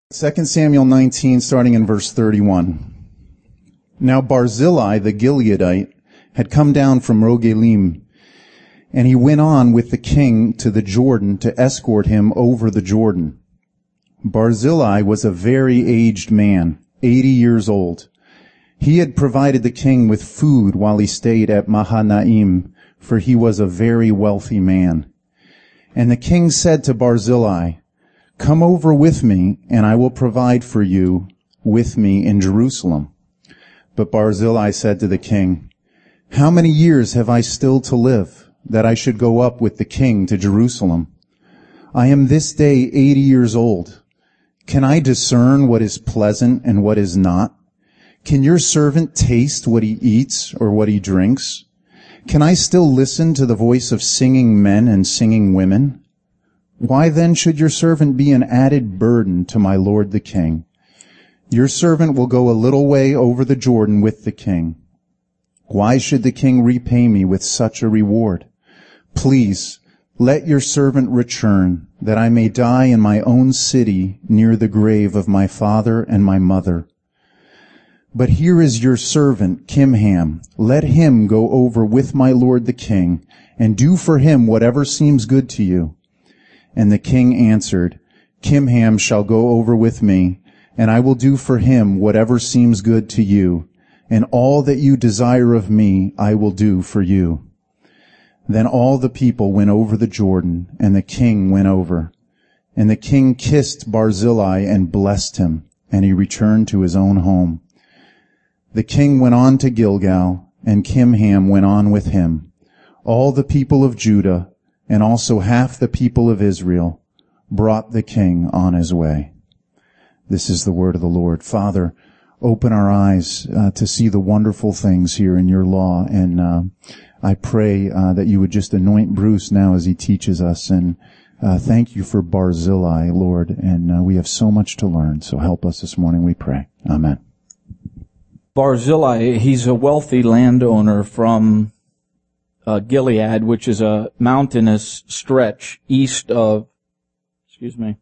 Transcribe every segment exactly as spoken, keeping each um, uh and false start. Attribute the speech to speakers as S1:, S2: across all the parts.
S1: Second Samuel nineteen, starting in verse thirty-one. Now Barzillai the Gileadite had come down from Rogelim, and he went on with the king to the Jordan to escort him over the Jordan. Barzillai was a very aged man, eighty years old. He had provided the king with food while he stayed at Mahanaim, for he was a very wealthy man. And the king said to Barzillai, "Come over with me, and I will provide for you with me in Jerusalem." But Barzillai said to the king, "How many years have I still to live, that I should go up with the king to Jerusalem? I am this day eighty years old. Can I discern what is pleasant and what is not? Can your servant taste what he eats or what he drinks? Can I still listen to the voice of singing men and singing women? Why then should your servant be an added burden to my lord the king? Your servant will go a little way over the Jordan with the king. Why should the king repay me with such a reward? Please, let your servant return, that I may die in my own city near the grave of my father and my mother. But here is your servant, Kimham. Let him go over with my lord the king, and do for him whatever seems good to you." And the king answered, "Kimham shall go over with me, and I will do for him whatever seems good to you, and all that you desire of me I will do for you." Then all the people went over the Jordan, and the king went over. And the king kissed Barzillai and blessed him, and he returned to his own home. The king went on to Gilgal, and Kimham went on with him. All the people of Judah, and also half the people of Israel, brought the king on his way. This is the word of the Lord. Father, open our eyes uh, to see the wonderful things here in your law, and uh, I pray uh, that you would just anoint Bruce now as he teaches us, and uh, thank you for Barzillai, Lord, and uh, we have so much to learn, so help us this morning, we pray. Amen.
S2: Barzillai, he's a wealthy landowner from uh, Gilead, which is a mountainous stretch east of, excuse me,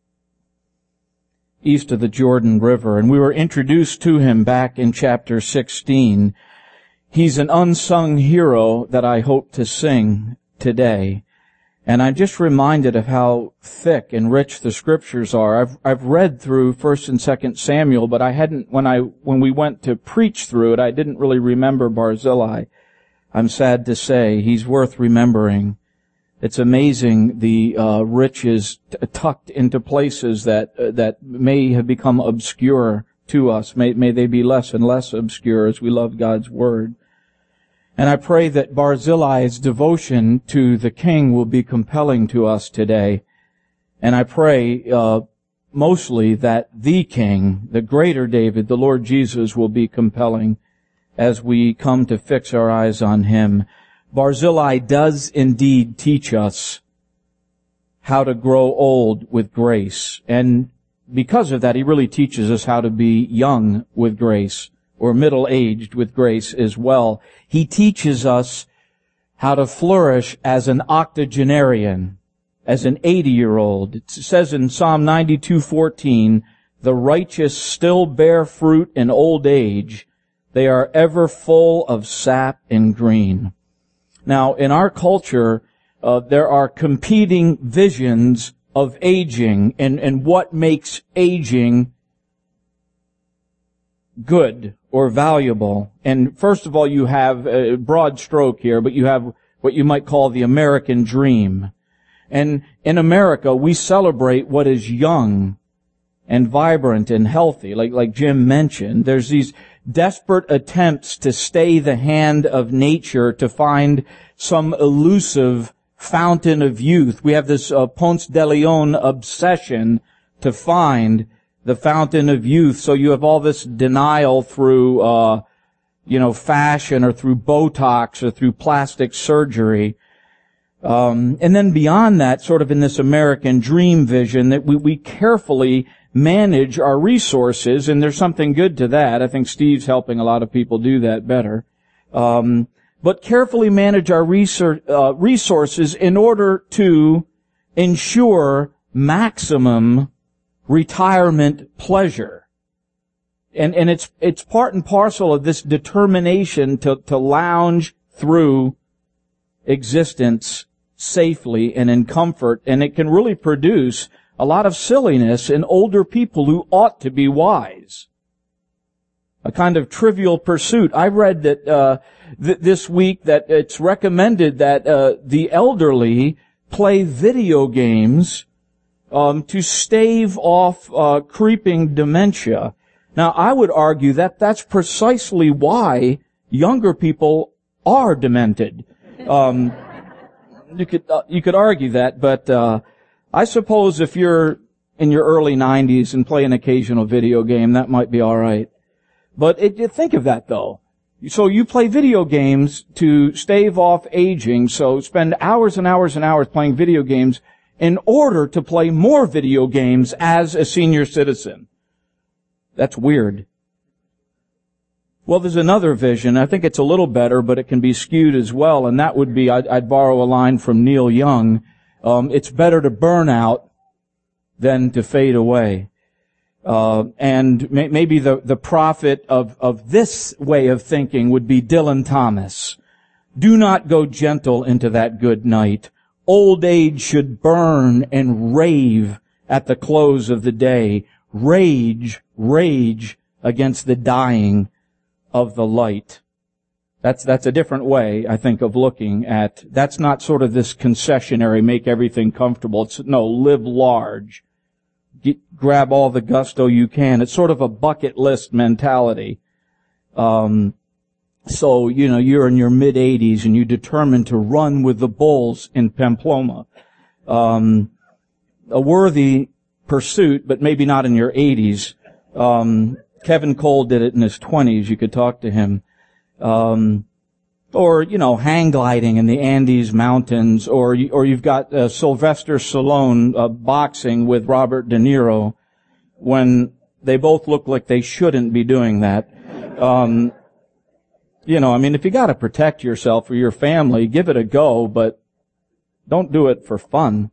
S2: east of the Jordan River. And we were introduced to him back in chapter sixteen. He's an unsung hero that I hope to sing today. And I'm just reminded of how thick and rich the scriptures are. I've, I've read through First and Second Samuel, but I hadn't, when I, when we went to preach through it, I didn't really remember Barzillai. I'm sad to say he's worth remembering. It's amazing the, uh, riches t- tucked into places that, uh, that may have become obscure to us. May, may they be less and less obscure as we love God's Word. And I pray that Barzillai's devotion to the king will be compelling to us today. And I pray, uh, mostly that the king, the greater David, the Lord Jesus, will be compelling as we come to fix our eyes on him. Barzillai does indeed teach us how to grow old with grace. And because of that, he really teaches us how to be young with grace, or middle-aged with grace as well. He teaches us how to flourish as an octogenarian, as an eighty-year-old. It says in Psalm ninety-two fourteen, "The righteous still bear fruit in old age. They are ever full of sap and green." Now, in our culture, uh, there are competing visions of aging and, and what makes aging good or valuable. And first of all, you have a broad stroke here, but you have what you might call the American dream. And in America, we celebrate what is young and vibrant and healthy, like, like Jim mentioned. There's these desperate attempts to stay the hand of nature, to find some elusive fountain of youth. We have this uh, Ponce de Leon obsession to find the fountain of youth. So you have all this denial through, uh, you know, fashion or through Botox or through plastic surgery. Um, and then beyond that, sort of in this American dream vision, that we, we carefully manage our resources, and there's something good to that. I think Steve's helping a lot of people do that better. Um, but carefully manage our research, uh, resources in order to ensure maximum retirement pleasure. And, and it's, it's part and parcel of this determination to, to lounge through existence safely and in comfort. And it can really produce a lot of silliness in older people who ought to be wise. A kind of trivial pursuit. I read that, uh, th- this week that it's recommended that, uh, the elderly play video games, um, to stave off, uh, creeping dementia. Now, I would argue that that's precisely why younger people are demented. Um, you could, uh, you could argue that, but, uh, I suppose if you're in your early nineties and play an occasional video game, that might be all right. But it, think of that, though. So you play video games to stave off aging, so spend hours and hours and hours playing video games in order to play more video games as a senior citizen. That's weird. Well, there's another vision. I think it's a little better, but it can be skewed as well, and that would be, I'd, I'd borrow a line from Neil Young. Um, it's better to burn out than to fade away. Uh, and may, maybe the, the prophet of, of this way of thinking would be Dylan Thomas. Do not go gentle into that good night. Old age should burn and rave at the close of the day. Rage, rage against the dying of the light. That's, that's a different way, I think, of looking at, that's not sort of this concessionary, make everything comfortable. It's, no, live large. Get, grab all the gusto you can. It's sort of a bucket list mentality. Um, so, you know, you're in your mid eighties and you determined to run with the bulls in Pamplona. Um, a worthy pursuit, but maybe not in your eighties. Um, Kevin Cole did it in his twenties. You could talk to him. Um, or, you know, hang gliding in the Andes Mountains, or, or you've got uh, Sylvester Stallone uh, boxing with Robert De Niro when they both look like they shouldn't be doing that. Um, you know, I mean, if you gotta protect yourself or your family, give it a go, but don't do it for fun.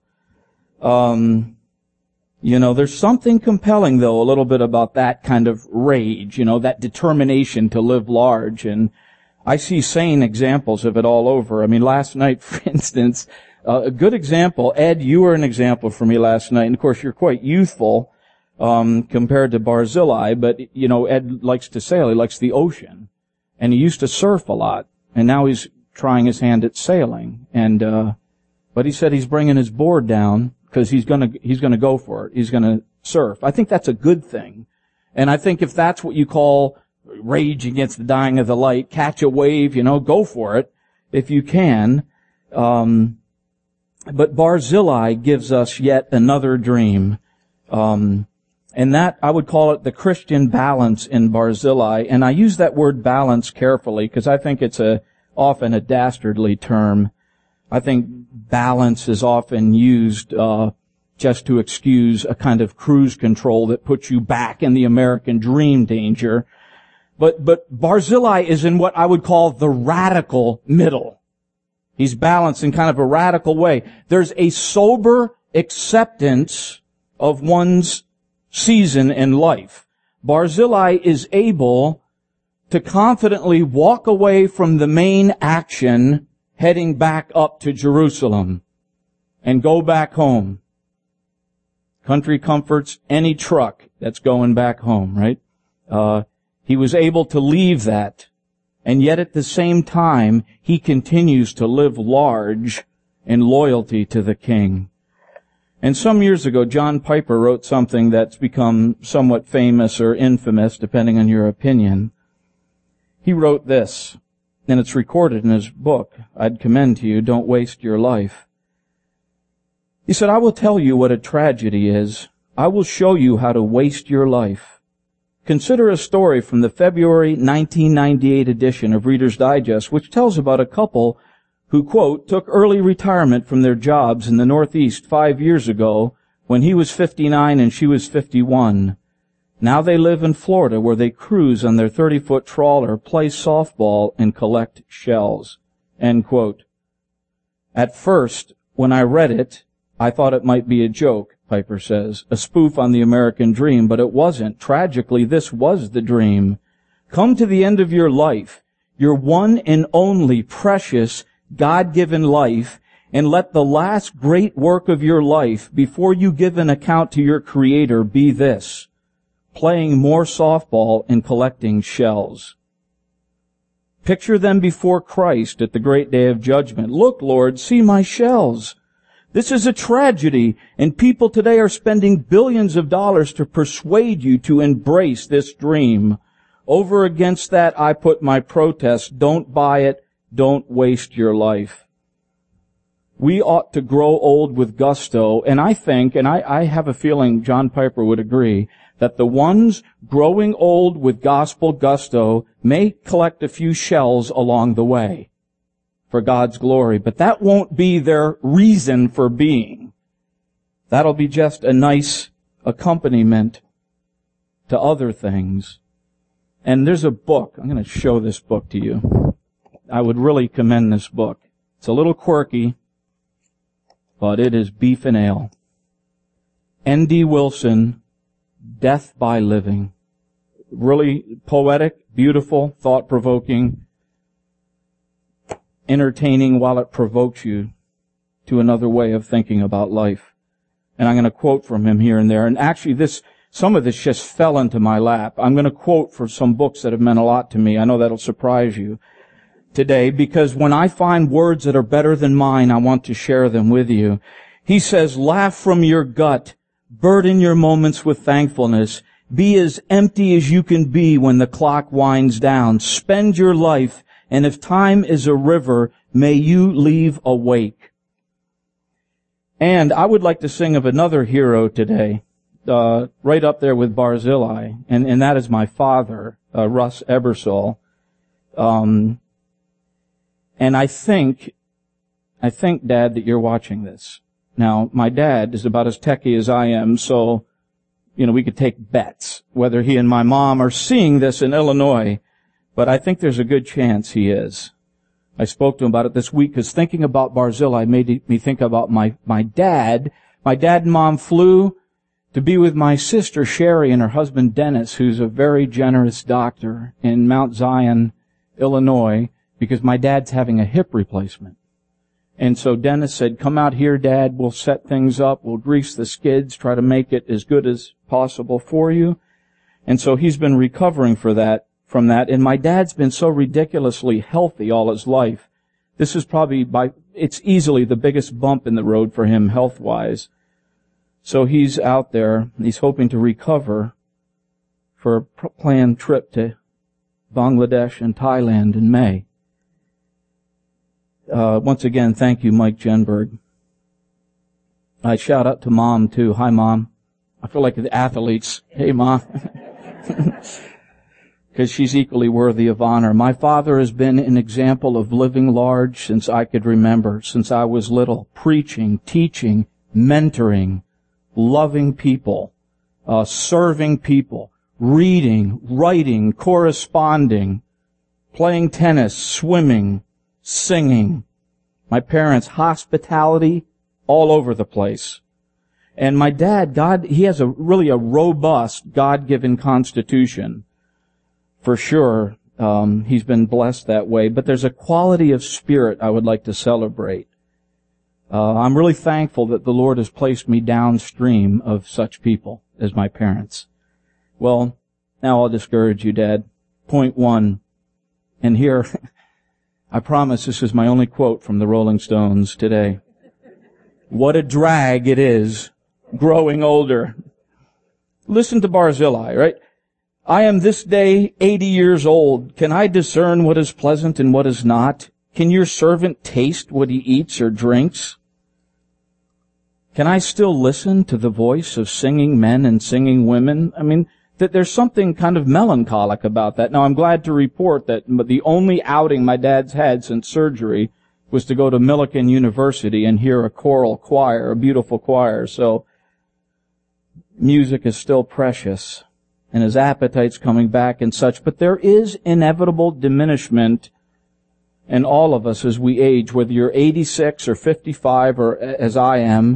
S2: Um, You know, there's something compelling, though, a little bit about that kind of rage, you know, that determination to live large. And I see sane examples of it all over. I mean, last night, for instance, uh, a good example, Ed, you were an example for me last night. And, of course, you're quite youthful um compared to Barzillai. But, you know, Ed likes to sail. He likes the ocean. And he used to surf a lot. And now he's trying his hand at sailing. And uh but he said he's bringing his board down, because he's gonna, he's gonna go for it. He's gonna surf. I think that's a good thing. And I think if that's what you call rage against the dying of the light, catch a wave, you know, go for it, if you can. Um, but Barzillai gives us yet another dream. Um, and that, I would call it the Christian balance in Barzillai. And I use that word balance carefully, because I think it's a, often a dastardly term. I think balance is often used uh just to excuse a kind of cruise control that puts you back in the American dream danger. But but Barzillai is in what I would call the radical middle. He's balanced in kind of a radical way. There's a sober acceptance of one's season in life. Barzillai is able to confidently walk away from the main action heading back up to Jerusalem and go back home. Country comforts any truck that's going back home, right? Uh, he was able to leave that, and yet at the same time, he continues to live large in loyalty to the king. And some years ago, John Piper wrote something that's become somewhat famous or infamous, depending on your opinion. He wrote this, and it's recorded in his book. I'd commend to you, Don't Waste Your Life. He said, I will tell you what a tragedy is. I will show you how to waste your life. Consider a story from the February nineteen ninety-eight edition of Reader's Digest, which tells about a couple who, quote, took early retirement from their jobs in the Northeast five years ago when he was fifty-nine and she was fifty-one. Now they live in Florida, where they cruise on their thirty-foot trawler, play softball, and collect shells. End quote. At first, when I read it, I thought it might be a joke. Piper says, a spoof on the American dream, but it wasn't. Tragically, this was the dream. Come to the end of your life, your one and only precious God-given life, and let the last great work of your life, before you give an account to your Creator, be this: playing more softball and collecting shells. Picture them before Christ at the great day of judgment. Look, Lord, see my shells. This is a tragedy, and people today are spending billions of dollars to persuade you to embrace this dream. Over against that, I put my protest. Don't buy it. Don't waste your life. We ought to grow old with gusto, and I think, and I, I have a feeling John Piper would agree, that the ones growing old with gospel gusto may collect a few shells along the way for God's glory, but that won't be their reason for being. That'll be just a nice accompaniment to other things. And there's a book. I'm going to show this book to you. I would really commend this book. It's a little quirky, but it is beef and ale. N D Wilson, Death by Living. Really poetic, beautiful, thought-provoking, entertaining while it provokes you to another way of thinking about life. And I'm going to quote from him here and there. And actually this, some of this just fell into my lap. I'm going to quote from some books that have meant a lot to me. I know that'll surprise you today, because when I find words that are better than mine, I want to share them with you. He says, laugh from your gut, burden your moments with thankfulness, be as empty as you can be when the clock winds down, spend your life, and if time is a river, may you leave awake. And I would like to sing of another hero today, uh, right up there with Barzillai, and, and that is my father, uh, Russ Ebersol. Um, And I think, I think, Dad, that you're watching this. Now, my dad is about as techie as I am, so, you know, we could take bets whether he and my mom are seeing this in Illinois, but I think there's a good chance he is. I spoke to him about it this week, because thinking about Barzillai made me think about my, my dad. My dad and mom flew to be with my sister Sherry and her husband Dennis, who's a very generous doctor in Mount Zion, Illinois, because my dad's having a hip replacement. And so Dennis said, come out here, Dad, we'll set things up, we'll grease the skids, try to make it as good as possible for you. And so he's been recovering for that, from that. And my dad's been so ridiculously healthy all his life. This is probably by, it's easily the biggest bump in the road for him health-wise. So he's out there, he's hoping to recover for a planned trip to Bangladesh and Thailand in May. Uh, once again, thank you, Mike Jenberg. I shout out to Mom, too. Hi, Mom. I feel like the athletes. Hey, Mom. Because she's equally worthy of honor. My father has been an example of living large since I could remember, since I was little, preaching, teaching, mentoring, loving people, uh, serving people, reading, writing, corresponding, playing tennis, swimming, singing. My parents, hospitality all over the place. And my dad, God, he has a really a robust God-given constitution. For sure, um, he's been blessed that way. But there's a quality of spirit I would like to celebrate. Uh, I'm really thankful that the Lord has placed me downstream of such people as my parents. Well, now I'll discourage you, Dad. Point one. And here, I promise this is my only quote from the Rolling Stones today. What a drag it is, growing older. Listen to Barzillai, right? I am this day eighty years old. Can I discern what is pleasant and what is not? Can your servant taste what he eats or drinks? Can I still listen to the voice of singing men and singing women? I mean, that there's something kind of melancholic about that. Now, I'm glad to report that the only outing my dad's had since surgery was to go to Millikan University and hear a choral choir, a beautiful choir. So music is still precious, and his appetite's coming back and such. But there is inevitable diminishment in all of us as we age, whether you're eighty-six or fifty-five or as I am,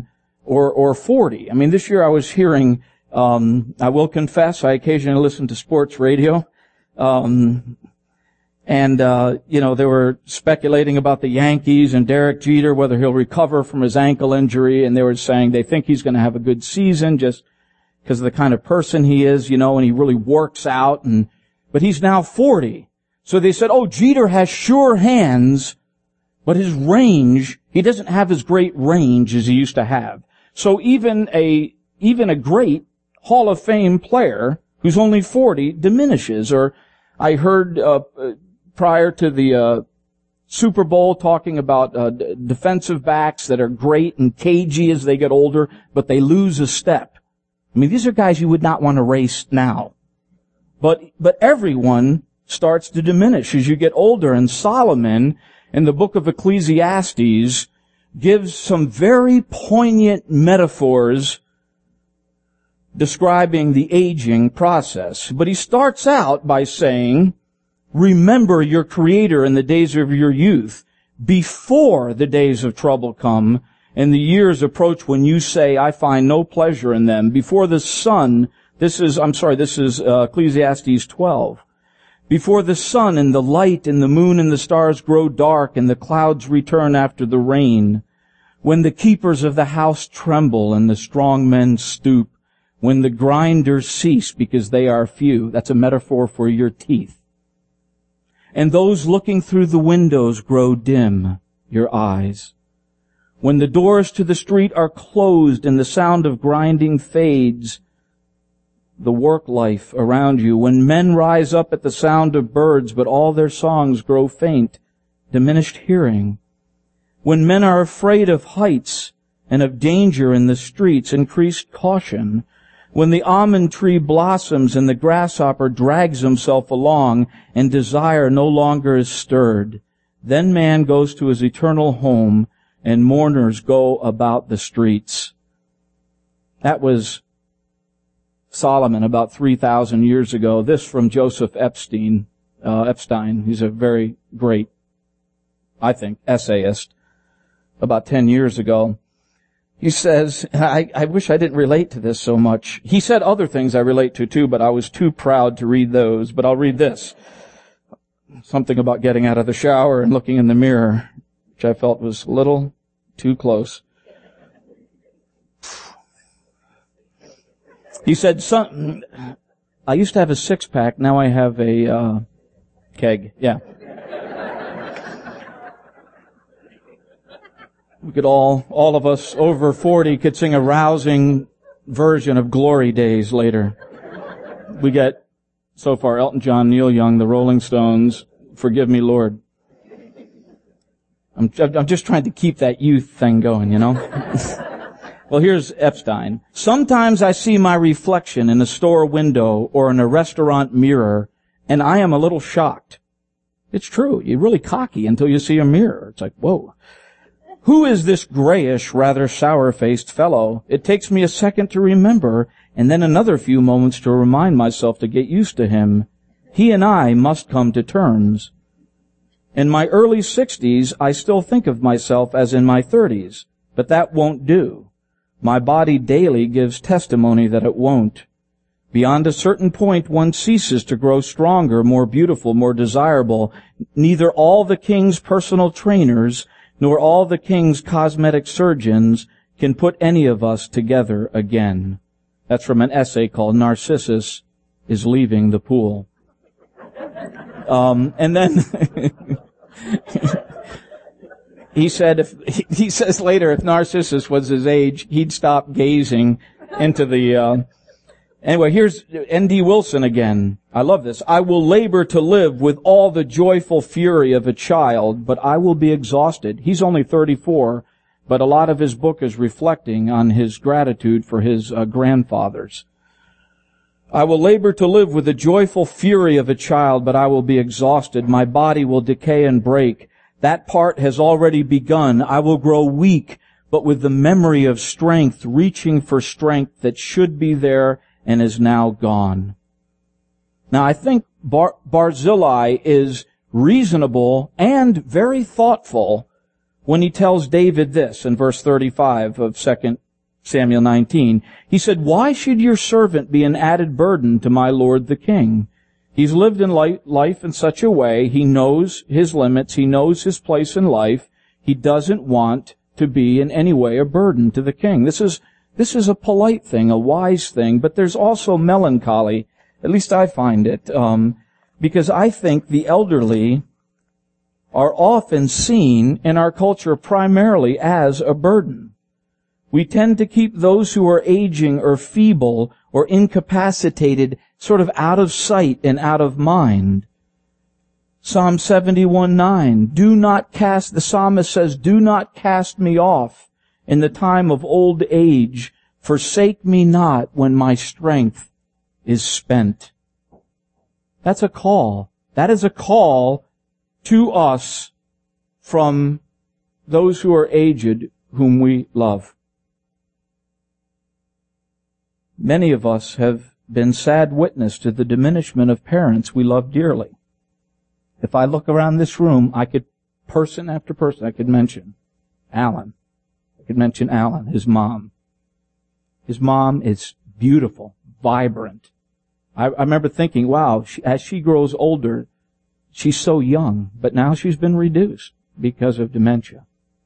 S2: or, or forty. I mean, this year I was hearing, um, I will confess, I occasionally listen to sports radio, um, and, uh, you know, they were speculating about the Yankees and Derek Jeter, whether he'll recover from his ankle injury, and they were saying they think he's going to have a good season just because of the kind of person he is, you know, and he really works out, and, but he's now forty. So they said, oh, Jeter has sure hands, but his range, he doesn't have as great range as he used to have. So even a, even a great Hall of Fame player who's only forty diminishes. Or I heard, uh, prior to the, uh, Super Bowl talking about, uh, d- defensive backs that are great and cagey as they get older, but they lose a step. I mean, these are guys you would not want to race now. But, but everyone starts to diminish as you get older. And Solomon, in the book of Ecclesiastes, gives some very poignant metaphors describing the aging process. But he starts out by saying, remember your Creator in the days of your youth, before the days of trouble come and the years approach when you say, I find no pleasure in them. Before the sun, this is, I'm sorry, this is uh, Ecclesiastes twelve. Before the sun and the light and the moon and the stars grow dark and the clouds return after the rain, when the keepers of the house tremble and the strong men stoop, when the grinders cease because they are few. That's a metaphor for your teeth. And those looking through the windows grow dim, your eyes. When the doors to the street are closed and the sound of grinding fades, the work life around you. When men rise up at the sound of birds, but all their songs grow faint, diminished hearing. When men are afraid of heights and of danger in the streets, increased caution. When the almond tree blossoms and the grasshopper drags himself along and desire no longer is stirred, then man goes to his eternal home and mourners go about the streets. That was Solomon about three thousand years ago. This from Joseph Epstein. Uh, Epstein. He's a very great, I think, essayist. About ten years ago. He says, I, I wish I didn't relate to this so much. He said other things I relate to too, but I was too proud to read those. But I'll read this. Something about getting out of the shower and looking in the mirror, which I felt was a little too close. He said, Son, I used to have a six-pack, now I have a uh, keg. Yeah. We could all, all of us over forty could sing a rousing version of Glory Days later. We get, so far, Elton John, Neil Young, the Rolling Stones, Forgive Me, Lord. I'm, I'm just trying to keep that youth thing going, you know? Well, here's Epstein. Sometimes I see my reflection in a store window or in a restaurant mirror, and I am a little shocked. It's true. You're really cocky until you see a mirror. It's like, whoa. Who is this grayish, rather sour-faced fellow? It takes me a second to remember, and then another few moments to remind myself to get used to him. He and I must come to terms. In my early sixties, I still think of myself as in my thirties, but that won't do. My body daily gives testimony that it won't. Beyond a certain point, one ceases to grow stronger, more beautiful, more desirable. Neither all the king's personal trainers nor all the king's cosmetic surgeons can put any of us together again. That's from an essay called Narcissus is Leaving the Pool. Um, and then he said, if, he says later, if Narcissus was his age, he'd stop gazing into the, uh, anyway, here's N D Wilson again. I love this. I will labor to live with all the joyful fury of a child, but I will be exhausted. He's only thirty-four, but a lot of his book is reflecting on his gratitude for his uh, grandfathers. I will labor to live with the joyful fury of a child, but I will be exhausted. My body will decay and break. That part has already begun. I will grow weak, but with the memory of strength, reaching for strength that should be there and is now gone. Now, I think Bar- Barzillai is reasonable and very thoughtful when he tells David this in verse thirty-five of Second Samuel nineteen. He said, "Why should your servant be an added burden to my lord the king? He's lived in life in such a way, he knows his limits, he knows his place in life. He doesn't want to be in any way a burden to the king." This is, this is a polite thing, a wise thing, but there's also melancholy, at least I find it, um, because I think the elderly are often seen in our culture primarily as a burden. We tend to keep those who are aging or feeble or incapacitated sort of out of sight and out of mind. Psalm seventy-one nine, do not cast, the psalmist says, "Do not cast me off in the time of old age. Forsake me not when my strength is spent." That's a call. That is a call to us from those who are aged, whom we love. Many of us have been sad witness to the diminishment of parents we love dearly. If I look around this room, I could, person after person, I could mention Alan. I could mention Alan, his mom. His mom is beautiful, vibrant. I, I remember thinking, wow, she, as she grows older, she's so young, but now she's been reduced because of dementia.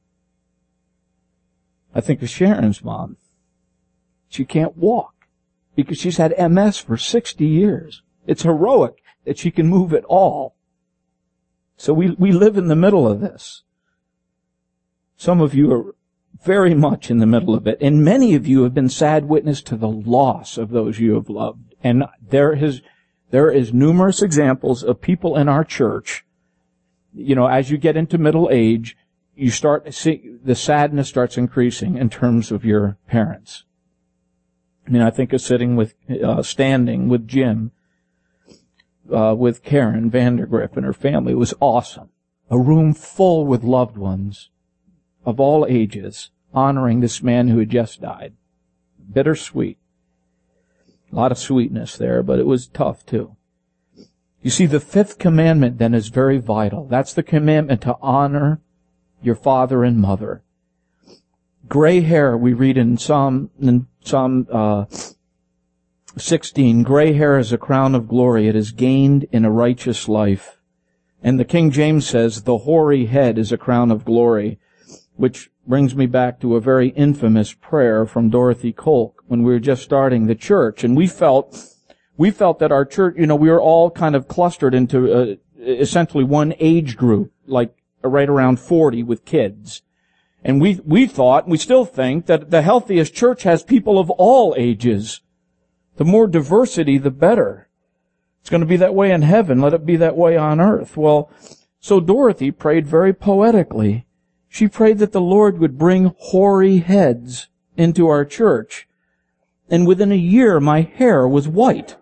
S2: I think of Sharon's mom. She can't walk because she's had M S for sixty years. It's heroic that she can move at all. So we, we live in the middle of this. Some of you are very much in the middle of it, and many of you have been sad witness to the loss of those you have loved. And there is, there is numerous examples of people in our church, you know, as you get into middle age, you start to see, the sadness starts increasing in terms of your parents. I mean, I think of sitting with, uh, standing with Jim, uh, with Karen Vandergriff and her family. It was awesome. A room full with loved ones of all ages, honoring this man who had just died. Bittersweet. A lot of sweetness there, but it was tough too. You see, the fifth commandment then is very vital. That's the commandment to honor your father and mother. Gray hair, we read in Psalm, in Psalm, uh, sixteen, gray hair is a crown of glory. It is gained in a righteous life. And the King James says, the hoary head is a crown of glory, which brings me back to a very infamous prayer from Dorothy Kolk when we were just starting the church. And we felt, we felt that our church, you know, we were all kind of clustered into uh, essentially one age group, like right around forty with kids. And we, we thought, we still think, that the healthiest church has people of all ages. The more diversity, the better. It's going to be that way in heaven. Let it be that way on earth. Well, so Dorothy prayed very poetically. She prayed that the Lord would bring hoary heads into our church. And within a year, my hair was white.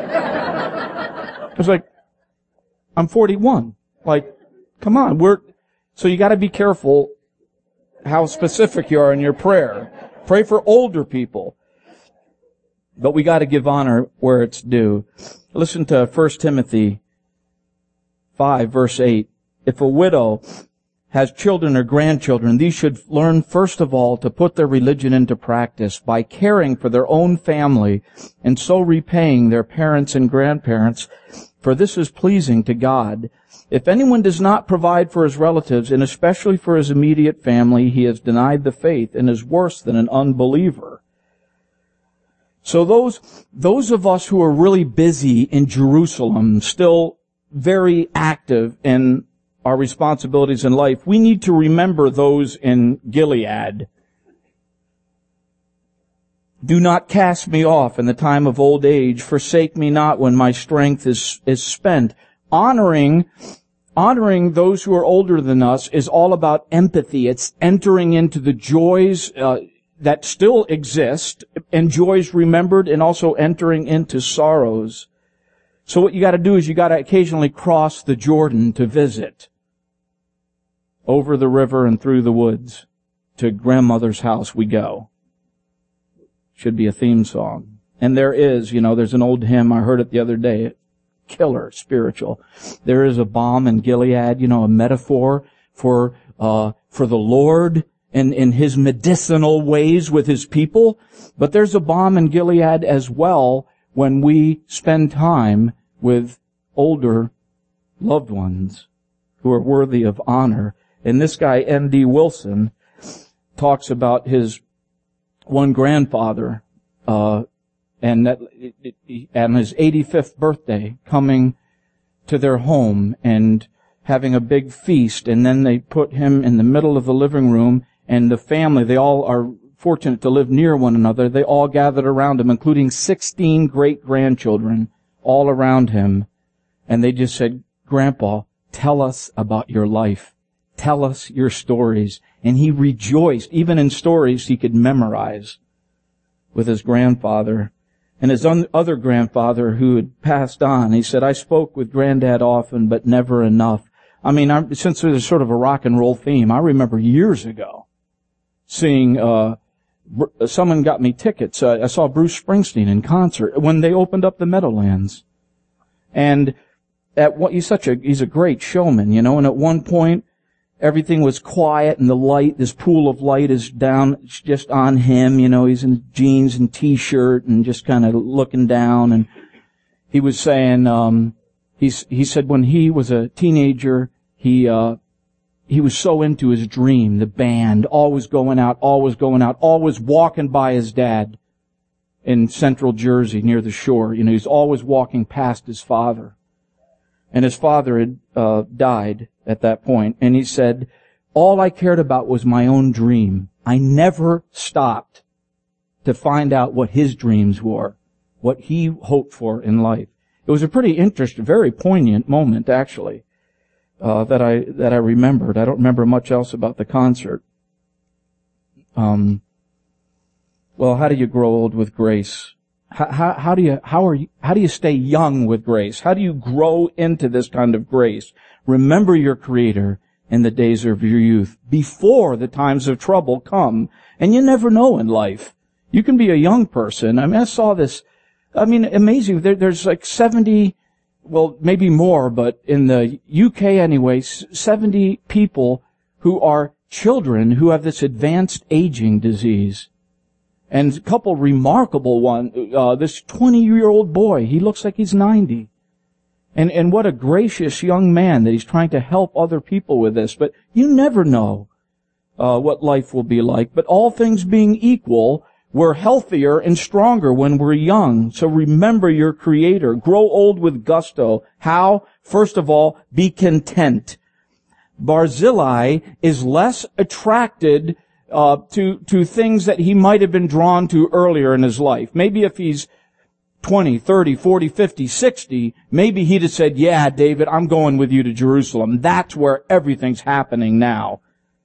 S2: I was like, I'm forty-one. Like, come on, we're, so you gotta be careful how specific you are in your prayer. Pray for older people. But we gotta give honor where it's due. Listen to First Timothy five, verse eight. If a widow has children or grandchildren, these should learn first of all to put their religion into practice by caring for their own family and so repaying their parents and grandparents, for this is pleasing to God. If anyone does not provide for his relatives, and especially for his immediate family, he has denied the faith and is worse than an unbeliever. So those, those of us who are really busy in Jerusalem, still very active in our responsibilities in life, we need to remember those in Gilead. Do not cast me off in the time of old age. Forsake me not when my strength is, is spent. Honoring, honoring those who are older than us is all about empathy. It's entering into the joys, uh, that still exist, and joys remembered, and also entering into sorrows. So what you gotta do is you gotta occasionally cross the Jordan to visit. Over the river and through the woods. To grandmother's house we go. Should be a theme song. And there is, you know, there's an old hymn, I heard it the other day, killer spiritual. There is a balm in Gilead, you know, a metaphor for, uh, for the Lord in, in his medicinal ways with his people, but there's a balm in Gilead as well when we spend time with older loved ones who are worthy of honor. And this guy, N D Wilson, talks about his one grandfather, uh, and that, it, it, on his eighty-fifth birthday, coming to their home and having a big feast, and then they put him in the middle of the living room, and the family, they all are fortunate to live near one another, they all gathered around him, including sixteen great-grandchildren, all around him, and they just said, "Grandpa, tell us about your life. Tell us your stories." And he rejoiced, even in stories he could memorize, with his grandfather. And his un- other grandfather who had passed on, he said, "I spoke with Granddad often, but never enough." I mean, I, since there's sort of a rock and roll theme, I remember years ago seeing, uh, br- someone got me tickets. Uh, I saw Bruce Springsteen in concert when they opened up the Meadowlands. And at what, he's such a, he's a great showman, you know, and at one point, everything was quiet and the light, this pool of light is down, it's just on him, you know, he's in jeans and t-shirt and just kind of looking down. And he was saying, um, he's, he said when he was a teenager, he, uh, he was so into his dream, the band, always going out, always going out, always walking by his dad in central Jersey near the shore. You know, he's always walking past his father. And his father had, uh, died at that point, and he said, "All I cared about was my own dream. I never stopped to find out what his dreams were, what he hoped for in life." It was a pretty interesting, very poignant moment, actually, uh, that I, that I remembered. I don't remember much else about the concert. Um, well, how do you grow old with grace? How, how, how do you, how are you, how do you stay young with grace? How do you grow into this kind of grace? Remember your Creator in the days of your youth, before the times of trouble come. And you never know in life. You can be a young person. I mean, I saw this, I mean, amazing. There, there's like seventy, well, maybe more, but in the U K anyway, seventy people who are children who have this advanced aging disease. And a couple remarkable one, uh, this twenty-year-old boy, he looks like he's ninety. And, and what a gracious young man that he's trying to help other people with this. But you never know, uh, what life will be like. But all things being equal, we're healthier and stronger when we're young. So remember your Creator. Grow old with gusto. How? First of all, be content. Barzillai is less attracted Uh, to, to things that he might have been drawn to earlier in his life. Maybe if he's twenty, thirty, forty, fifty, sixty, maybe he'd have said, "Yeah, David, I'm going with you to Jerusalem. That's where everything's happening now."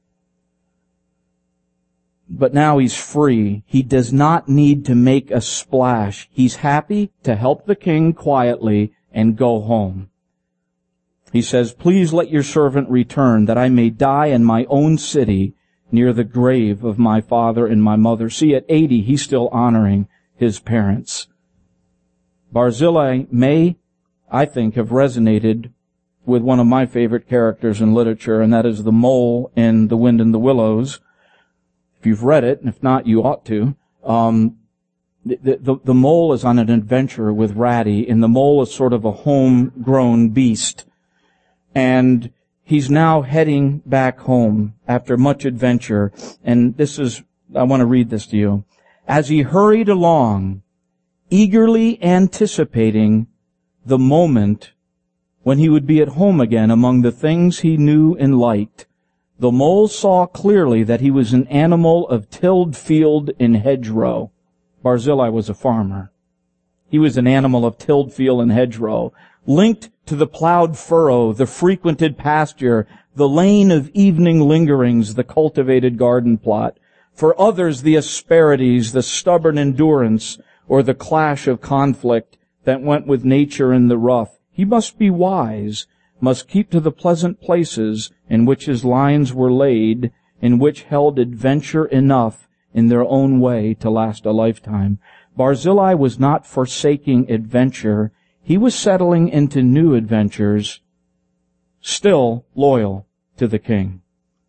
S2: But now he's free. He does not need to make a splash. He's happy to help the king quietly and go home. He says, "Please let your servant return, that I may die in my own city, near the grave of my father and my mother." See, at eighty, he's still honoring his parents. Barzillai may, I think, have resonated with one of my favorite characters in literature, and that is the mole in The Wind in the Willows. If you've read it, and if not, you ought to. Um, the, the, the mole is on an adventure with Ratty, and the mole is sort of a homegrown beast. And he's now heading back home after much adventure. And this is, I want to read this to you. As he hurried along, eagerly anticipating the moment when he would be at home again among the things he knew and liked, the mole saw clearly that he was an animal of tilled field and hedgerow. Barzillai was a farmer. He was an animal of tilled field and hedgerow, linked to the plowed furrow, the frequented pasture, the lane of evening lingerings, the cultivated garden plot. For others, the asperities, the stubborn endurance, or the clash of conflict that went with nature in the rough. He must be wise, must keep to the pleasant places in which his lines were laid, in which held adventure enough in their own way to last a lifetime. Barzillai was not forsaking adventure. He was settling into new adventures, still loyal to the king.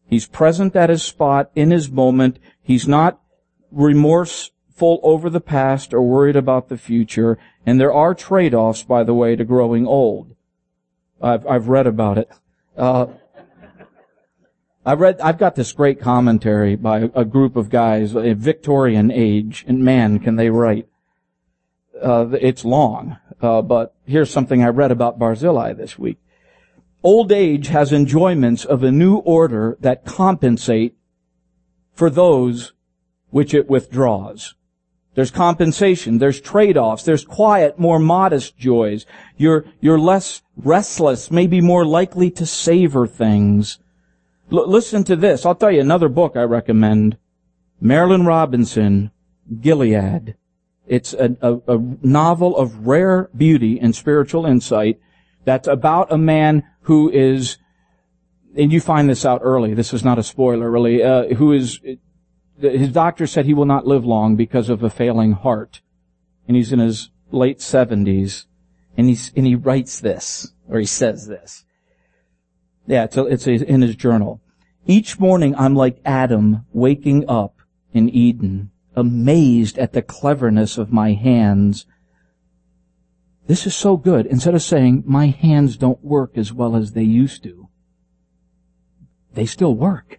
S2: He's present at his spot, in his moment. He's not remorseful over the past or worried about the future. And there are trade-offs, by the way, to growing old. I've, I've read about it. Uh, I've read, I've got this great commentary by a group of guys, a Victorian age, and man, can they write. Uh, it's long, uh, but here's something I read about Barzillai this week. Old age has enjoyments of a new order that compensate for those which it withdraws. There's compensation, there's trade-offs, there's quiet, more modest joys. You're, you're less restless, maybe more likely to savor things. L- listen to this. I'll tell you another book I recommend. Marilynne Robinson, Gilead. It's a, a, a novel of rare beauty and spiritual insight that's about a man who is, and you find this out early, this is not a spoiler really, uh, who is, his doctor said he will not live long because of a failing heart. And he's in his late seventies, and he's, and he writes this, or he says this. Yeah, it's, a, it's a, in his journal. Each morning I'm like Adam waking up in Eden, amazed at the cleverness of my hands. This is so good. Instead of saying, my hands don't work as well as they used to, they still work.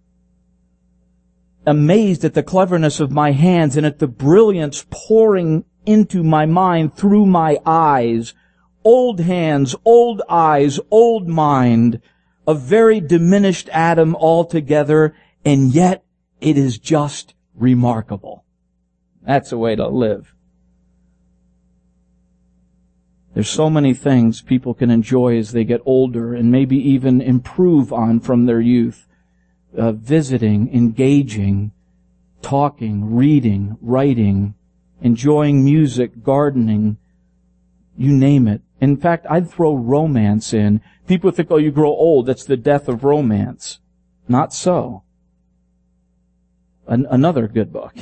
S2: Amazed at the cleverness of my hands and at the brilliance pouring into my mind through my eyes. Old hands, old eyes, old mind, a very diminished Adam altogether, and yet it is just remarkable. That's a way to live. There's so many things people can enjoy as they get older and maybe even improve on from their youth. Uh, visiting, engaging, talking, reading, writing, enjoying music, gardening, you name it. In fact, I'd throw romance in. People think, oh, you grow old, that's the death of romance. Not so. An- another good book.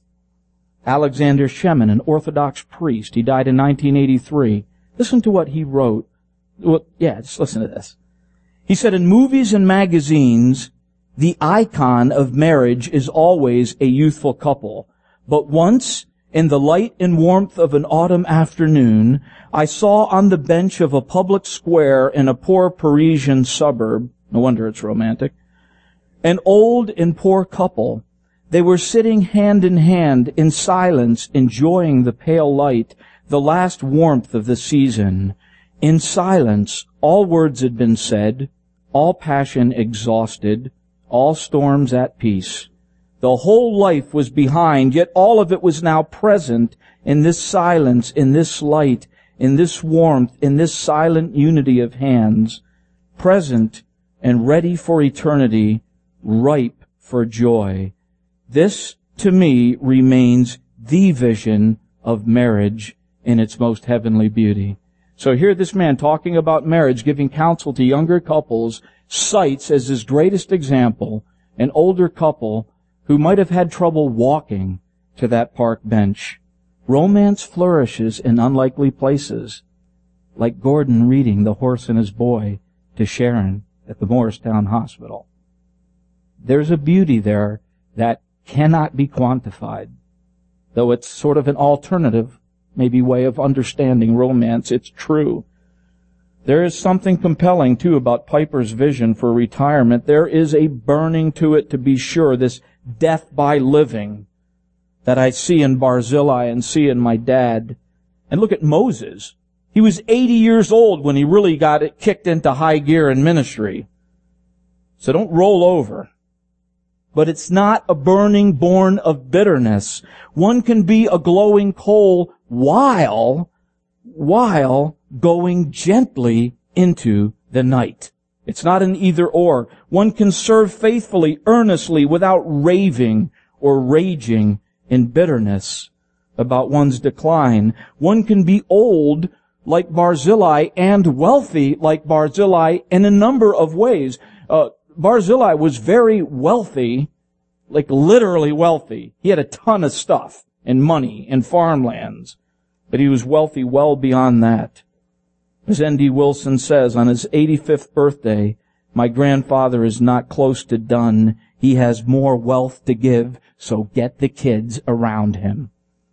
S2: Alexander Shemin, an Orthodox priest. He died in nineteen eighty-three. Listen to what he wrote. Well, yeah, just listen to this. He said, in movies and magazines, the icon of marriage is always a youthful couple. But once, in the light and warmth of an autumn afternoon, I saw on the bench of a public square in a poor Parisian suburb, no wonder it's romantic, an old and poor couple. They were sitting hand in hand in silence, enjoying the pale light, the last warmth of the season. In silence, all words had been said, all passion exhausted, all storms at peace. The whole life was behind, yet all of it was now present in this silence, in this light, in this warmth, in this silent unity of hands, present and ready for eternity, ripe for joy. This, to me, remains the vision of marriage in its most heavenly beauty. So here this man talking about marriage, giving counsel to younger couples, cites as his greatest example an older couple who might have had trouble walking to that park bench. Romance flourishes in unlikely places, like Gordon reading The Horse and His Boy to Sharon at the Morristown Hospital. There's a beauty there that cannot be quantified, though it's sort of an alternative, maybe way of understanding romance. It's true. There is something compelling, too, about Piper's vision for retirement. There is a burning to it, to be sure, this death by living that I see in Barzillai and see in my dad. And look at Moses. He was eighty years old when he really got it kicked into high gear in ministry. So don't roll over. But it's not a burning born of bitterness. One can be a glowing coal while, while going gently into the night. It's not an either or. One can serve faithfully, earnestly, without raving or raging in bitterness about one's decline. One can be old like Barzillai and wealthy like Barzillai in a number of ways. Uh, Barzillai was very wealthy, like literally wealthy. He had a ton of stuff and money and farmlands, but he was wealthy well beyond that. As N D Wilson says, on his eighty-fifth birthday, My grandfather is not close to done. He has more wealth to give, so get the kids around him.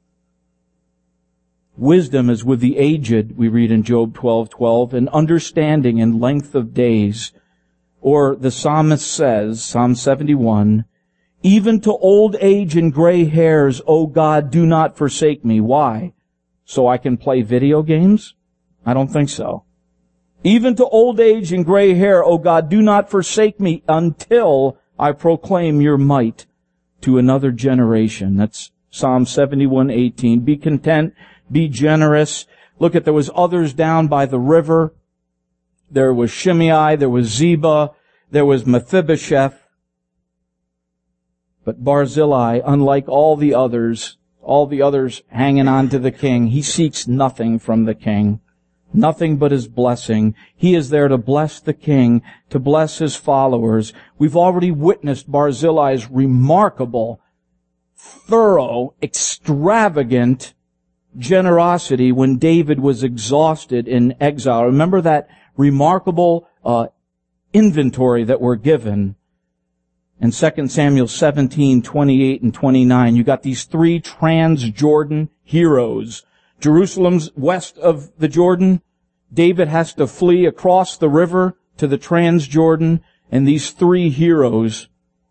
S2: Wisdom is with the aged, we read in Job twelve twelve, and understanding in length of days. Or the psalmist says, Psalm seventy-one, even to old age and gray hairs, O God, do not forsake me. Why? So I can play video games? I don't think so. Even to old age and gray hair, O God, do not forsake me until I proclaim your might to another generation. That's Psalm seventy-one eighteen. Be content, be generous. Look at, there was others down by the river. There was Shimei, there was Ziba, there was Mephibosheth. But Barzillai, unlike all the others, all the others hanging on to the king, he seeks nothing from the king. Nothing but his blessing. He is there to bless the king, to bless his followers. We've already witnessed Barzillai's remarkable, thorough, extravagant generosity when David was exhausted in exile. Remember that remarkable uh, inventory that we're given in Second Samuel seventeen, twenty-eight and twenty-nine. You got these three Transjordan heroes. Jerusalem's west of the Jordan. David has to flee across the river to the Transjordan, and these three heroes,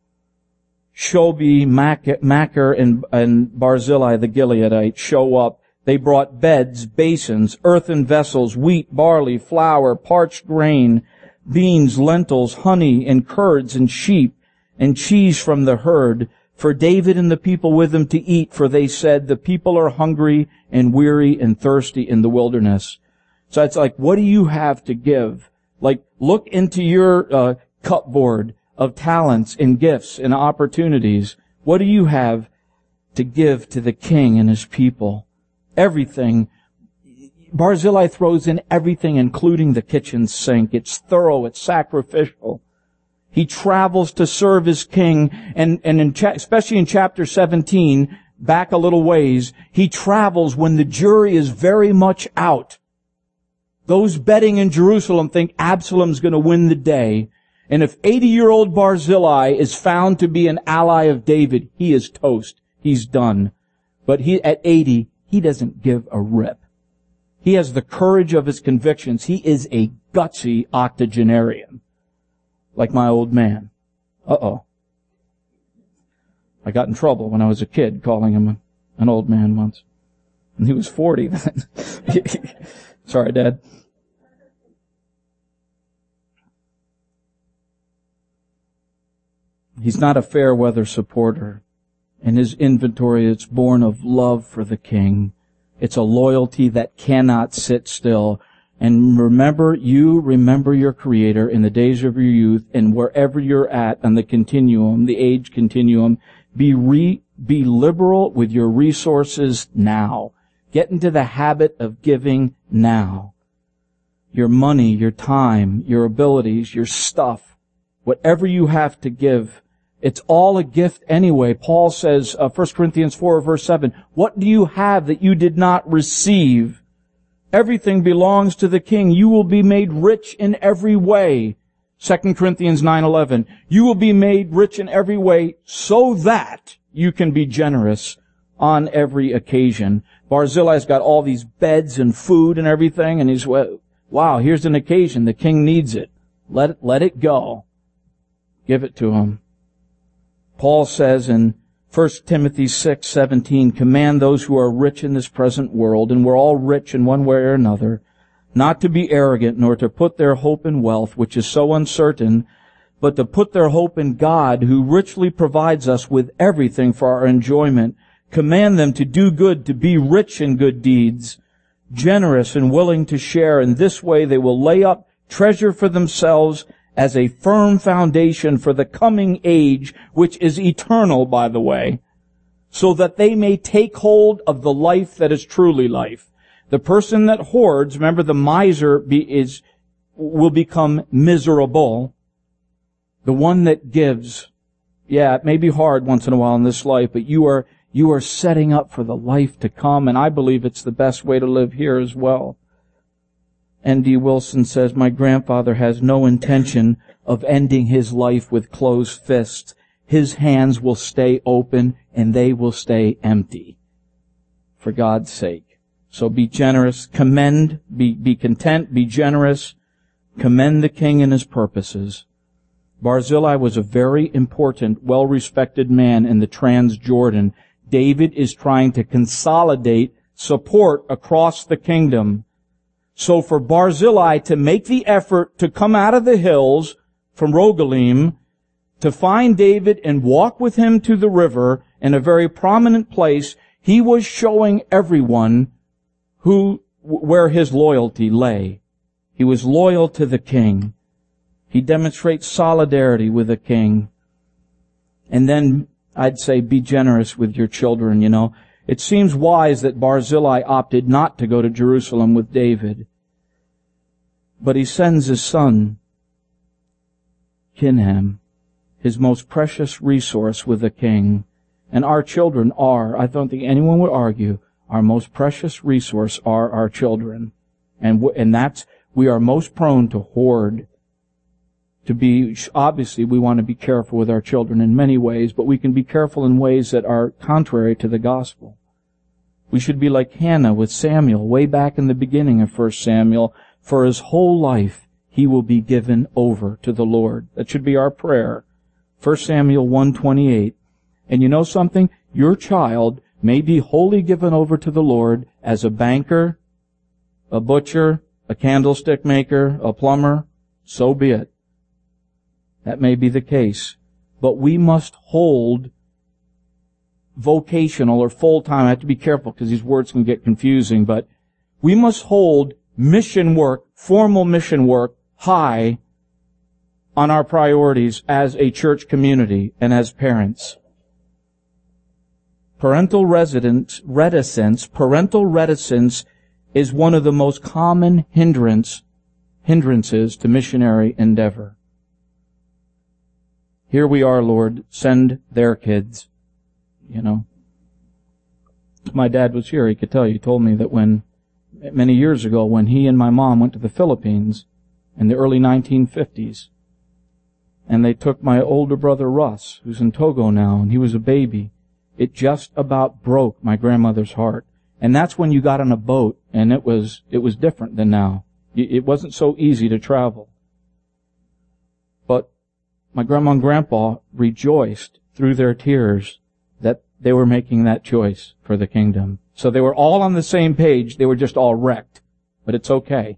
S2: Shobi, Machir, and, and Barzillai the Gileadite, show up. They brought beds, basins, earthen vessels, wheat, barley, flour, parched grain, beans, lentils, honey, and curds, and sheep, and cheese from the herd, for David and the people with him to eat, for they said, the people are hungry and weary and thirsty in the wilderness. So it's like, what do you have to give? Like, look into your uh, cupboard of talents and gifts and opportunities. What do you have to give to the king and his people? Everything. Barzillai throws in everything, including the kitchen sink. It's thorough. It's sacrificial. He travels to serve his king, and, and in cha- especially in chapter seventeen, back a little ways, he travels when the jury is very much out. Those betting in Jerusalem think Absalom's going to win the day. And if eighty-year-old Barzillai is found to be an ally of David, he is toast. He's done. But he, at eighty, he doesn't give a rip. He has the courage of his convictions. He is a gutsy octogenarian. Like my old man. Uh-oh. I got in trouble when I was a kid calling him an old man once. And he was forty then. Sorry, Dad. He's not a fair weather supporter. In his inventory, it's born of love for the king. It's a loyalty that cannot sit still. And remember, you remember your Creator in the days of your youth, and wherever you're at on the continuum, the age continuum, be re, be liberal with your resources now. Get into the habit of giving now. Your money, your time, your abilities, your stuff, whatever you have to give, it's all a gift anyway. Paul says, uh, First Corinthians four, verse seven, what do you have that you did not receive? Everything belongs to the king. You will be made rich in every way. Second Corinthians nine eleven. You will be made rich in every way so that you can be generous on every occasion. Barzillai's got all these beds and food and everything, and he's, wow, here's an occasion. The king needs it. Let it, let it go. Give it to him. Paul says in First Timothy six seventeen, command those who are rich in this present world, and we're all rich in one way or another, not to be arrogant, nor to put their hope in wealth, which is so uncertain, but to put their hope in God, who richly provides us with everything for our enjoyment. Command them to do good, to be rich in good deeds, generous and willing to share. In this way they will lay up treasure for themselves as a firm foundation for the coming age, which is eternal, by the way, so that they may take hold of the life that is truly life. The person that hoards, remember the miser be, is, will become miserable. The one that gives, yeah, it may be hard once in a while in this life, but you are, you are setting up for the life to come, and I believe it's the best way to live here as well. N D Wilson says, my grandfather has no intention of ending his life with closed fists. His hands will stay open and they will stay empty. For God's sake. So be generous, commend, be, be content, be generous, commend the king and his purposes. Barzillai was a very important, well-respected man in the Transjordan. David is trying to consolidate support across the kingdom. So for Barzillai to make the effort to come out of the hills from Rogelim, to find David and walk with him to the river in a very prominent place, he was showing everyone who, where his loyalty lay. He was loyal to the king. He demonstrates solidarity with the king. And then I'd say be generous with your children, you know. It seems wise that Barzillai opted not to go to Jerusalem with David. But he sends his son, Kinham, his most precious resource, with the king. And our children are, I don't think anyone would argue, our most precious resource are our children. And, w- and that's, we are most prone to hoard. To be, obviously we want to be careful with our children in many ways, but we can be careful in ways that are contrary to the gospel. We should be like Hannah with Samuel, way back in the beginning of First Samuel. For his whole life, he will be given over to the Lord. That should be our prayer. First Samuel one twenty-eight. And you know something? Your child may be wholly given over to the Lord as a banker, a butcher, a candlestick maker, a plumber. So be it. That may be the case. But we must hold vocational or full-time. I have to be careful because these words can get confusing, but we must hold mission work, formal mission work, high on our priorities as a church community and as parents. Parental residence, reticence, parental reticence is one of the most common hindrance, hindrances to missionary endeavor. Here we are, Lord, send their kids, you know. My dad was here, he could tell you, he told me that when, many years ago, when he and my mom went to the Philippines in the early nineteen fifties, and they took my older brother Russ, who's in Togo now, and he was a baby, it just about broke my grandmother's heart. And that's when you got on a boat, and it was, it was different than now. It wasn't so easy to travel. But my grandma and grandpa rejoiced through their tears that they were making that choice for the kingdom. So they were all on the same page. They were just all wrecked. But it's okay.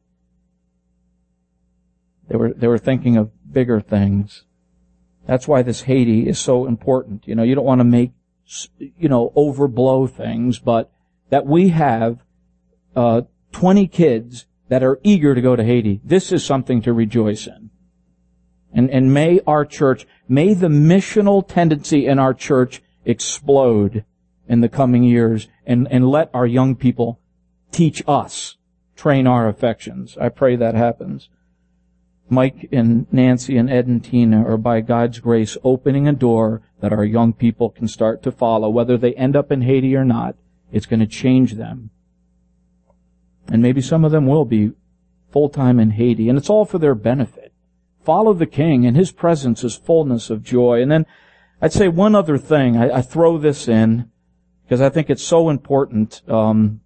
S2: They were, they were thinking of bigger things. That's why this Haiti is so important. You know, you don't want to make, you know, overblow things, but that we have, uh, twenty kids that are eager to go to Haiti. This is something to rejoice in. And, and may our church, may the missional tendency in our church explode in the coming years, and, and let our young people teach us, train our affections. I pray that happens. Mike and Nancy and Ed and Tina are, by God's grace, opening a door that our young people can start to follow. Whether they end up in Haiti or not, it's going to change them. And maybe some of them will be full-time in Haiti, and it's all for their benefit. Follow the King, and His presence is fullness of joy. And then I'd say one other thing. I, I throw this in because I think it's so important. Um,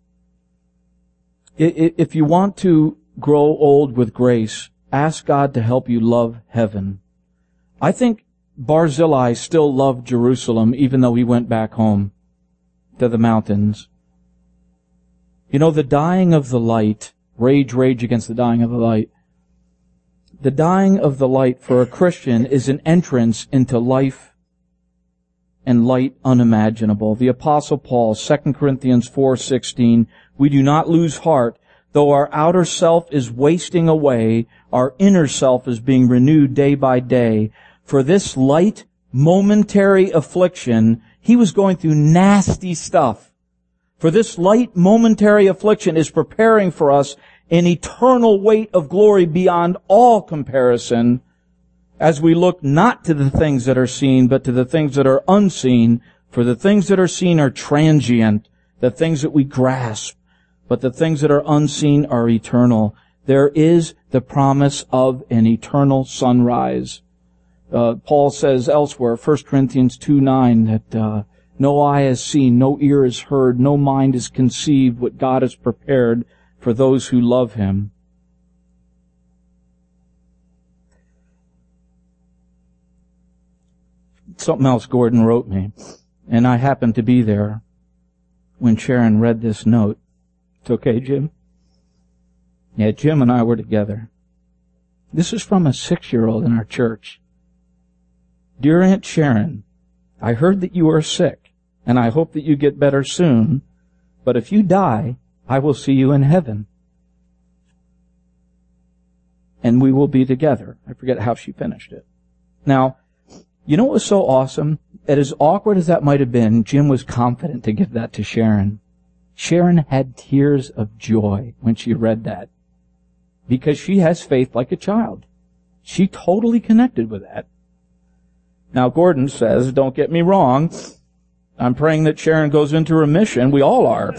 S2: if you want to grow old with grace, ask God to help you love heaven. I think Barzillai still loved Jerusalem even though he went back home to the mountains. You know, the dying of the light, rage, rage against the dying of the light. The dying of the light for a Christian is an entrance into life and light unimaginable. The Apostle Paul, Second Corinthians four sixteen, we do not lose heart. Though our outer self is wasting away, our inner self is being renewed day by day. For this light, momentary affliction, he was going through nasty stuff. For this light, momentary affliction is preparing for us an eternal weight of glory beyond all comparison, as we look not to the things that are seen, but to the things that are unseen. For the things that are seen are transient, the things that we grasp, but the things that are unseen are eternal. there is the promise of an eternal sunrise. Uh, Paul says elsewhere, First Corinthians two nine, that uh, no eye has seen, no ear has heard, no mind has conceived what God has prepared for those who love Him. Something else Gordon wrote me, and I happened to be there when Sharon read this note. It's okay, Jim? Yeah, Jim and I were together. This is from a six-year-old in our church. Dear Aunt Sharon, I heard that you are sick, and I hope that you get better soon, but if you die, I will see you in heaven. And we will be together. I forget how she finished it. Now, you know what was so awesome? That as awkward as that might have been, Jim was confident to give that to Sharon. Sharon had tears of joy when she read that, because she has faith like a child. She totally connected with that. Now, Gordon says, don't get me wrong, I'm praying that Sharon goes into remission. We all are.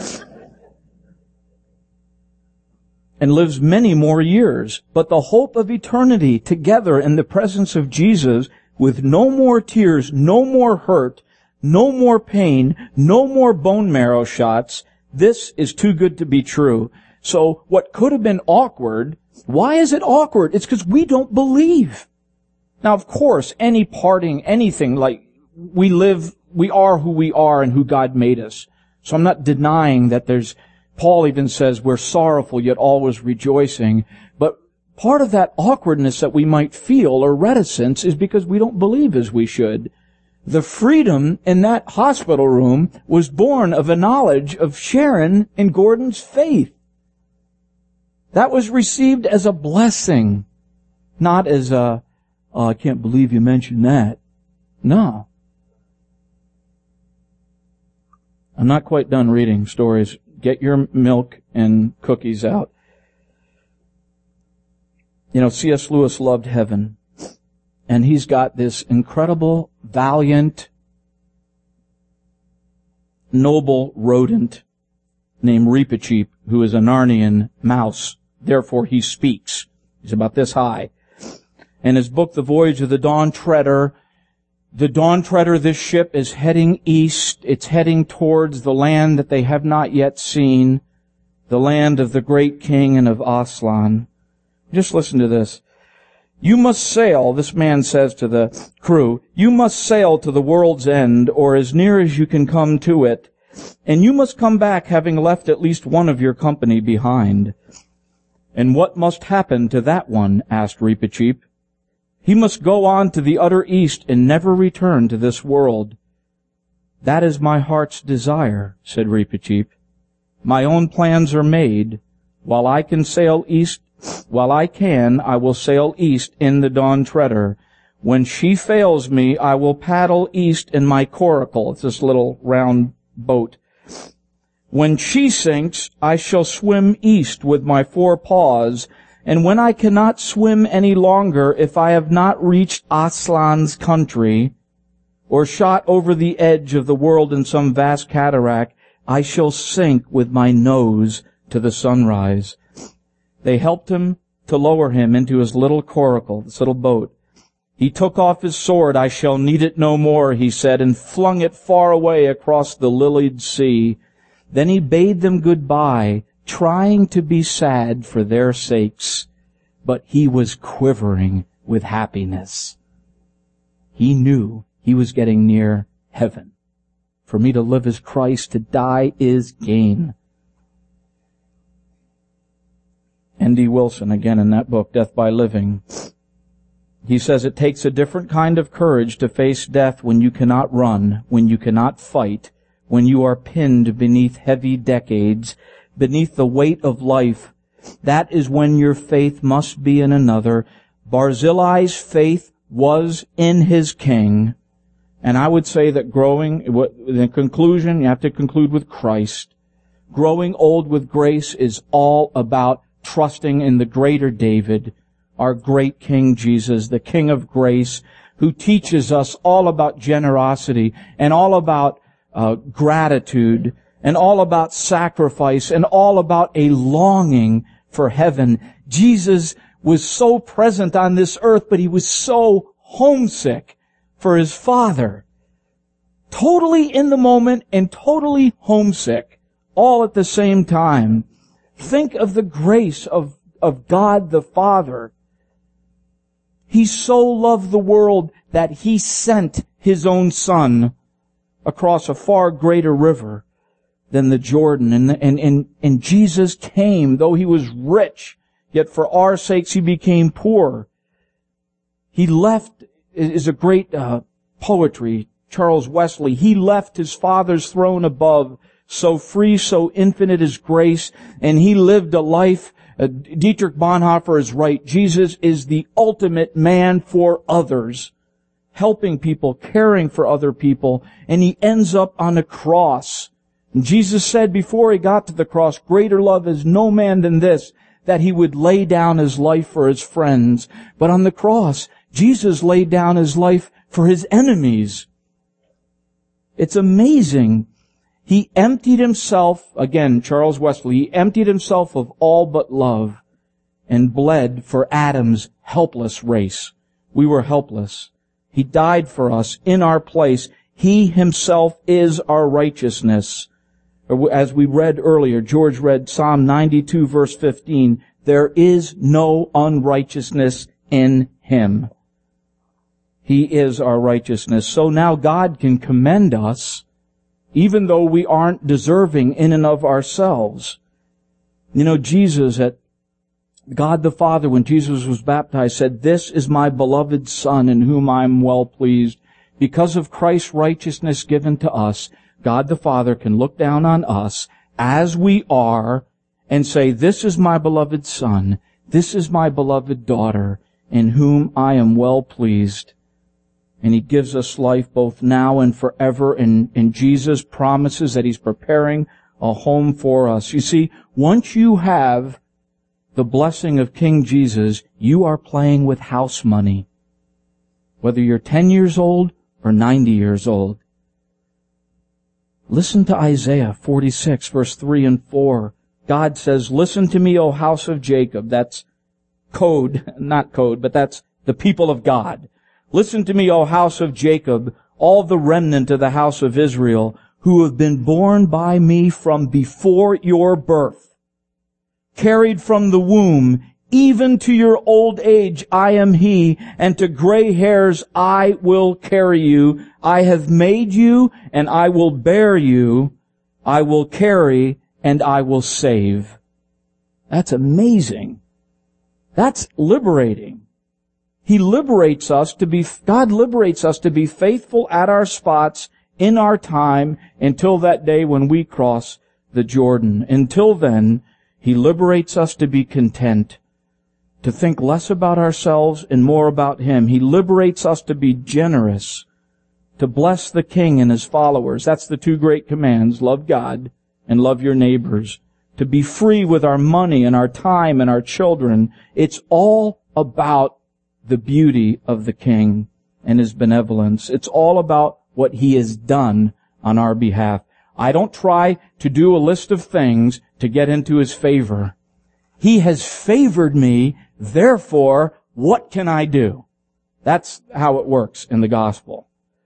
S2: And lives many more years. But the hope of eternity together in the presence of Jesus, with no more tears, no more hurt, no more pain, no more bone marrow shots, this is too good to be true. So what could have been awkward, why is it awkward? It's because we don't believe. Now, of course, any parting, anything, like, we live, we are who we are and who God made us. So I'm not denying that there's, Paul even says we're sorrowful yet always rejoicing. But part of that awkwardness that we might feel or reticence is because we don't believe as we should. The freedom in that hospital room was born of a knowledge of Sharon and Gordon's faith. That was received as a blessing, not as a, oh, I can't believe you mentioned that. No. I'm not quite done reading stories. Get your milk and cookies out. You know, C S Lewis loved heaven. And he's got this incredible, valiant, noble rodent named Reepicheep, who is a Narnian mouse. Therefore, he speaks. He's about this high. In his book, The Voyage of the Dawn Treader, the Dawn Treader, this ship, is heading east. It's heading towards the land that they have not yet seen, the land of the great king and of Aslan. Just listen to this. You must sail, this man says to the crew, you must sail to the world's end, or as near as you can come to it, and you must come back having left at least one of your company behind. And what must happen to that one? Asked Reepicheep. He must go on to the utter east and never return to this world. That is my heart's desire, said Reepicheep. My own plans are made. While I can sail east, while I can, I will sail east in the Dawn Treader. When she fails me, I will paddle east in my coracle. It's this little round boat. When she sinks, I shall swim east with my four paws. And when I cannot swim any longer, if I have not reached Aslan's country, or shot over the edge of the world in some vast cataract, I shall sink with my nose to the sunrise. They helped him to lower him into his little coracle, this little boat. He took off his sword, I shall need it no more, he said, and flung it far away across the lilied sea. Then he bade them goodbye, trying to be sad for their sakes, but he was quivering with happiness. He knew he was getting near heaven. For me to live is Christ, to die is gain. N D Wilson, again in that book, Death by Living, he says it takes a different kind of courage to face death when you cannot run, when you cannot fight, when you are pinned beneath heavy decades, beneath the weight of life. That is when your faith must be in another. Barzillai's faith was in his king. And I would say that growing, in conclusion, you have to conclude with Christ. Growing old with grace is all about trusting in the greater David, our great King Jesus, the King of grace, who teaches us all about generosity and all about uh, gratitude and all about sacrifice and all about a longing for heaven. Jesus was so present on this earth, but he was so homesick for his Father. Totally in the moment and totally homesick, all at the same time. Think of the grace of, of God the Father. He so loved the world that he sent his own Son across a far greater river than the Jordan. And, and, and, and Jesus came, though he was rich, yet for our sakes he became poor. He left, is a great uh, poetry, Charles Wesley. He left his Father's throne above, so free, so infinite is grace, and he lived a life. Uh, Dietrich Bonhoeffer is right. Jesus is the ultimate man for others, helping people, caring for other people, and he ends up on a cross. And Jesus said before he got to the cross, greater love is no man than this, that he would lay down his life for his friends. But on the cross, Jesus laid down his life for his enemies. It's amazing. He emptied himself, again, Charles Wesley, he emptied himself of all but love and bled for Adam's helpless race. We were helpless. He died for us in our place. He himself is our righteousness. As we read earlier, George read Psalm ninety-two verse fifteen, there is no unrighteousness in him. He is our righteousness. So now God can commend us even though we aren't deserving in and of ourselves. You know, Jesus, at God the Father, when Jesus was baptized, said, this is my beloved Son in whom I am well pleased. Because of Christ's righteousness given to us, God the Father can look down on us as we are and say, this is my beloved Son, this is my beloved daughter, in whom I am well pleased. And he gives us life both now and forever, and, and Jesus promises that he's preparing a home for us. You see, once you have the blessing of King Jesus, you are playing with house money, whether you're ten years old or ninety years old. Listen to Isaiah forty-six, verse three and four. God says, listen to me, O house of Jacob. That's code, not code, but that's the people of God. Listen to me, O house of Jacob, all the remnant of the house of Israel, who have been born by me from before your birth, carried from the womb, even to your old age I am he, and to gray hairs I will carry you. I have made you, and I will bear you. I will carry, and I will save. That's amazing. That's liberating. He liberates us to be, God liberates us to be faithful at our spots in our time until that day when we cross the Jordan. Until then, he liberates us to be content, to think less about ourselves and more about him. He liberates us to be generous, to bless the King and his followers. That's the two great commands, love God and love your neighbors. To be free with our money and our time and our children. It's all about the beauty of the King and his benevolence. It's all about what he has done on our behalf. I don't try to do a list of things to get into his favor. He has favored me, therefore, what can I do? That's how it works in the gospel.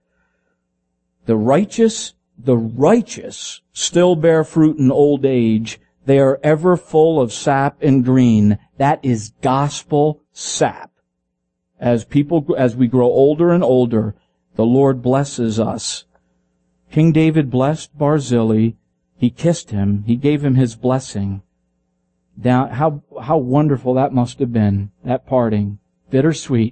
S2: The righteous, the righteous still bear fruit in old age. They are ever full of sap and green. That is gospel sap. As people, as we grow older and older, the Lord blesses us. King David blessed Barzillai. He kissed him. He gave him his blessing. Now, how, how wonderful that must have been, that parting. Bittersweet.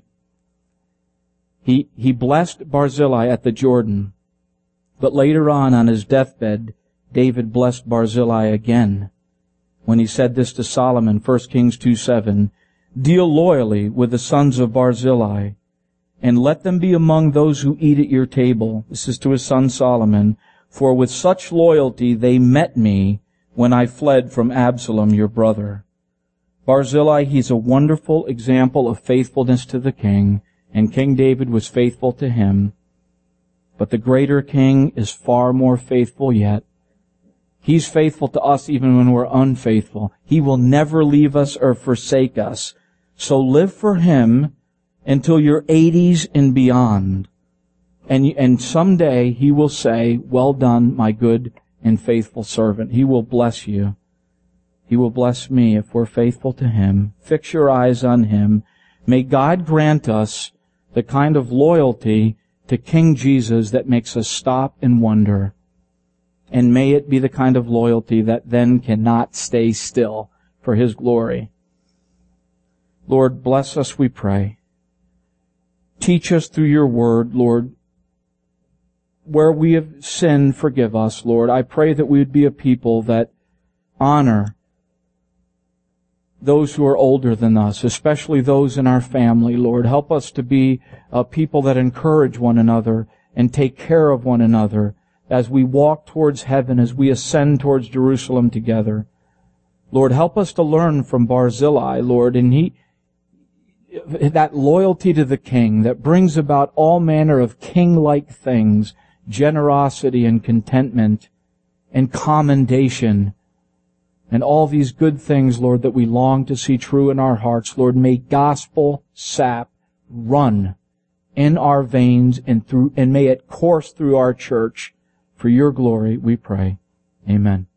S2: He, he blessed Barzillai at the Jordan. But later on, on his deathbed, David blessed Barzillai again. When he said this to Solomon, First Kings two seven, deal loyally with the sons of Barzillai, and let them be among those who eat at your table. This is to his son Solomon. For with such loyalty they met me when I fled from Absalom, your brother. Barzillai, he's a wonderful example of faithfulness to the king, and King David was faithful to him. But the greater king is far more faithful yet. He's faithful to us even when we're unfaithful. He will never leave us or forsake us. So live for Him until your eighties and beyond. And, and someday He will say, well done, my good and faithful servant. He will bless you. He will bless me if we're faithful to Him. Fix your eyes on Him. May God grant us the kind of loyalty to King Jesus that makes us stop and wonder. And may it be the kind of loyalty that then cannot stay still for His glory. Lord, bless us, we pray. Teach us through your word, Lord. Where we have sinned, forgive us, Lord. I pray that we would be a people that honor those who are older than us, especially those in our family, Lord. Help us to be a people that encourage one another and take care of one another as we walk towards heaven, as we ascend towards Jerusalem together. Lord, help us to learn from Barzillai, Lord, and he, that loyalty to the king that brings about all manner of king-like things, generosity and contentment and commendation, and all these good things, Lord, that we long to see true in our hearts. Lord, may gospel sap run in our veins and through, and may it course through our church. For your glory, we pray. Amen.